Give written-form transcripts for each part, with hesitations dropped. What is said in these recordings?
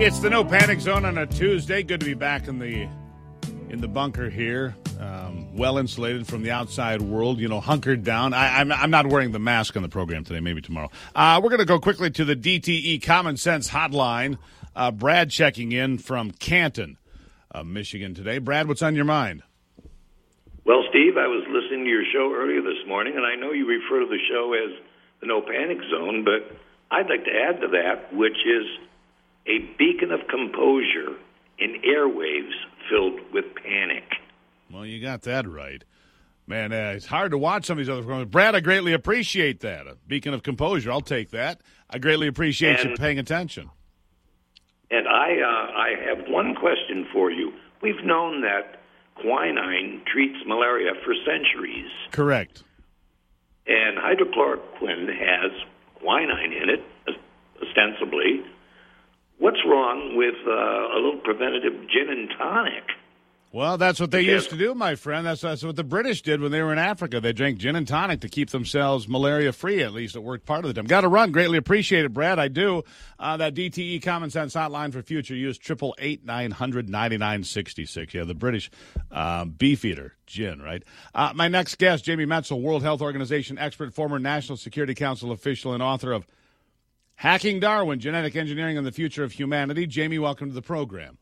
It's the No Panic Zone on a Tuesday. Good to be back in the bunker here, well insulated from the outside world. You know, hunkered down. I'm not wearing the mask on the program today. Maybe tomorrow. We're going to go quickly to the DTE Common Sense Hotline. Brad checking in from Canton, Michigan today. Brad, what's on your mind? Well, Steve, I was listening to your show earlier this morning, and I know you refer to the show as the No Panic Zone, but I'd like to add to that, which is a beacon of composure in airwaves filled with panic. Well, you got that right. Man, it's hard to watch some of these other programs. Brad, I greatly appreciate that. A beacon of composure, I'll take that. I greatly appreciate you paying attention. And I have one question for you. We've known that quinine treats malaria for centuries. Correct. And hydrochloroquine has quinine in it, ostensibly. What's wrong with a little preventative gin and tonic? Well, that's what they used to do, my friend. That's what the British did when they were in Africa. They drank gin and tonic to keep themselves malaria-free, at least it worked part of the time. Got to run. Greatly appreciate it, Brad. I do. That DTE Common Sense Hotline for future use, 888-900-9966. Yeah, the British Beefeater gin, right? My next guest, Jamie Metzl, World Health Organization expert, former National Security Council official, and author of Hacking Darwin, Genetic Engineering and the Future of Humanity. Jamie, welcome to the program.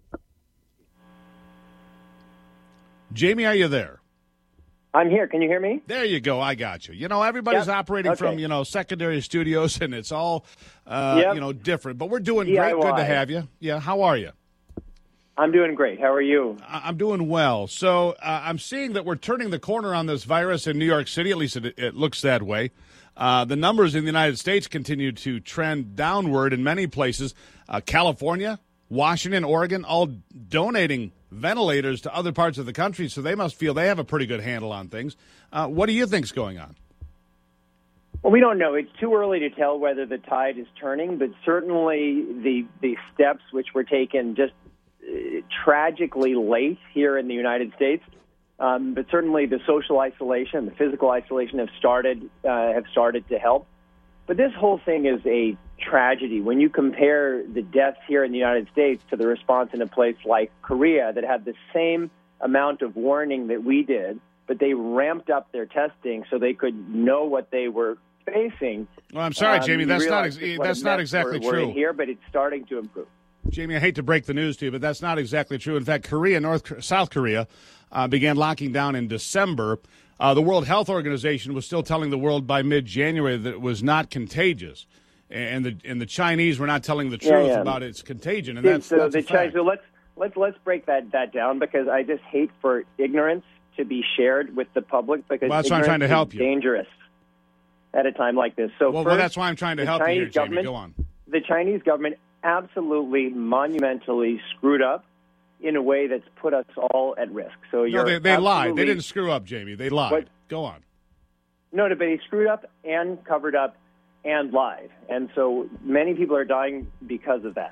Jamie, are you there? I'm here. Can you hear me? There you go. I got you. You know, everybody's operating from, secondary studios, and it's all, different. But we're doing DIY. great. Good to have you. Yeah, how are you? I'm doing great. How are you? I'm doing well. So I'm seeing that we're turning the corner on this virus in New York City. At least it looks that way. The numbers in the United States continue to trend downward in many places. California, Washington, Oregon, all donating ventilators to other parts of the country, so they must feel they have a pretty good handle on things. What do you think's going on? Well, we don't know. It's too early to tell whether the tide is turning, but certainly the steps which were taken just tragically late here in the United States, but certainly the social isolation, the physical isolation have started to help. But this whole thing is a tragedy. When you compare the deaths here in the United States to the response in a place like Korea that had the same amount of warning that we did, but they ramped up their testing so they could know what they were facing. Well, I'm sorry, Jamie, that's not exactly true. We're in here, but it's starting to improve. Jamie, I hate to break the news to you, but that's not exactly true. In fact, South Korea began locking down in December. The World Health Organization was still telling the world by mid-January that it was not contagious, and the Chinese were not telling the truth about its contagion. And that's a fact. So let's break that down, because I just hate for ignorance to be shared with the public, because that's why I'm trying to help you. Dangerous at a time like this. So well, that's why I'm trying to help you here, Jamie. Go on. The Chinese government absolutely monumentally screwed up in a way that's put us all at risk. So they lied. They didn't screw up, Jamie. They lied. Go on. No, but they screwed up and covered up and lied. And so many people are dying because of that.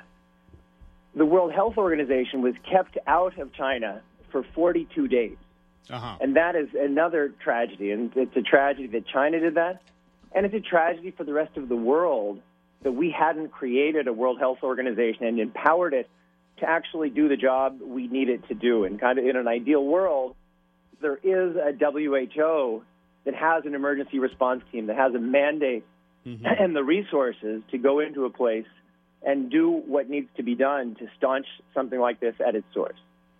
The World Health Organization was kept out of China for 42 days. And that is another tragedy. And it's a tragedy that China did that. And it's a tragedy for the rest of the world that we hadn't created a World Health Organization and empowered it to actually do the job we need it to do. And kind of in an ideal world, there is a WHO that has an emergency response team, that has a mandate and the resources to go into a place and do what needs to be done to staunch something like this at its source.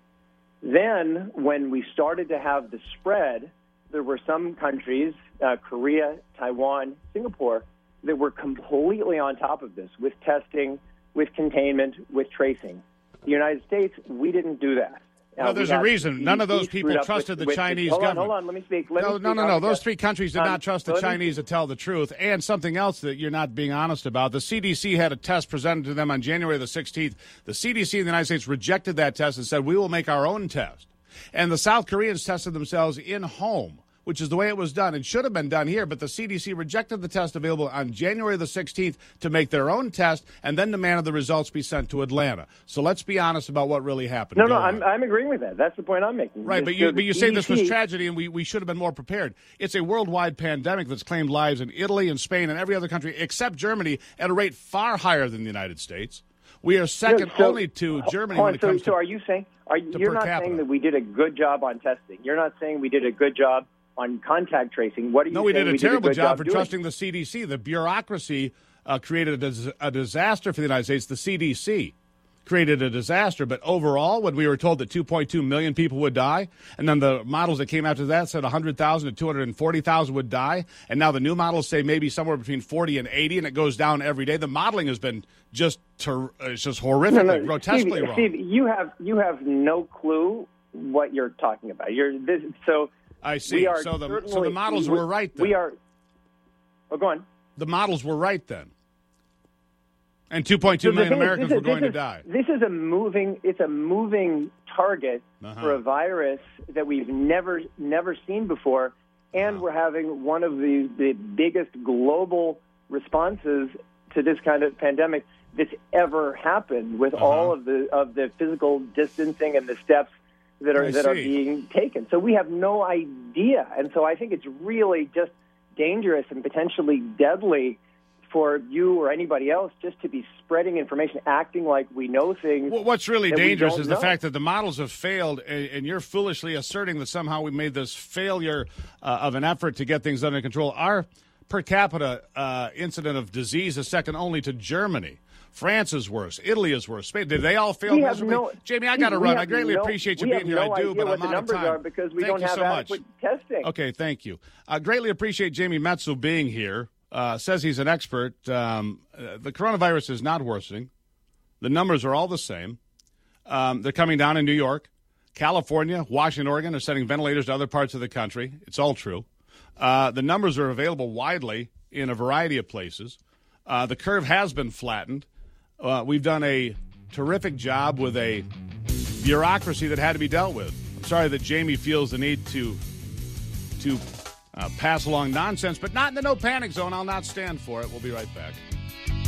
Then, when we started to have the spread, there were some countries, Korea, Taiwan, Singapore, that were completely on top of this with testing, with containment, with tracing. The United States, we didn't do that. No, there's a reason. None of those people trusted the Chinese government. Hold on, let me speak. No. Those three countries did not trust the Chinese to tell the truth. And something else that you're not being honest about, the CDC had a test presented to them on January the 16th. The CDC in the United States rejected that test and said, we will make our own test. And the South Koreans tested themselves in-home, which is the way it was done. It should have been done here, but the CDC rejected the test available on January the 16th to make their own test and then demanded the results be sent to Atlanta. So let's be honest about what really happened. No, I'm agreeing with that. That's the point I'm making. Right, but you say this was tragedy and we should have been more prepared. It's a worldwide pandemic that's claimed lives in Italy and Spain and every other country except Germany at a rate far higher than the United States. We are second only to Germany when it comes to. So are you saying you're not saying that we did a good job on testing? You're not saying we did a good job on contact tracing. What are you saying? No, we did a terrible job for trusting the CDC. The bureaucracy created a disaster for the United States. The CDC created a disaster. But overall, when we were told that 2.2 million people would die, and then the models that came after that said 100,000 to 240,000 would die, and now the new models say maybe somewhere between 40 and 80, and it goes down every day. The modeling has been just horrifically, grotesquely wrong. Steve, you have no clue what you're talking about. I see. So the models were right then. Go on. The models were right then. And 2.2 million Americans were going to die. This is a moving target for a virus that we've never seen before, and we're having one of the biggest global responses to this kind of pandemic that's ever happened, with all of the physical distancing and the steps that are being taken. So we have no idea, and so I think it's really just dangerous and potentially deadly for you or anybody else just to be spreading information, acting like we know things. Well, what's really dangerous is the fact that the models have failed, and you're foolishly asserting that somehow we made this failure of an effort to get things under control. Our per capita incident of disease is second only to Germany. France is worse. Italy is worse. Spain. Did they all fail miserably? Jamie, I got to run. I greatly appreciate you being here. I do, but I'm out of time. Because we don't have adequate testing. Okay, thank you. I greatly appreciate Jamie Metzel being here. Says he's an expert. The coronavirus is not worsening. The numbers are all the same. They're coming down in New York. California, Washington, Oregon are sending ventilators to other parts of the country. It's all true. The numbers are available widely in a variety of places. The curve has been flattened. We've done a terrific job with a bureaucracy that had to be dealt with. I'm sorry that Jamie feels the need to pass along nonsense, but not in the no panic zone. I'll not stand for it. We'll be right back.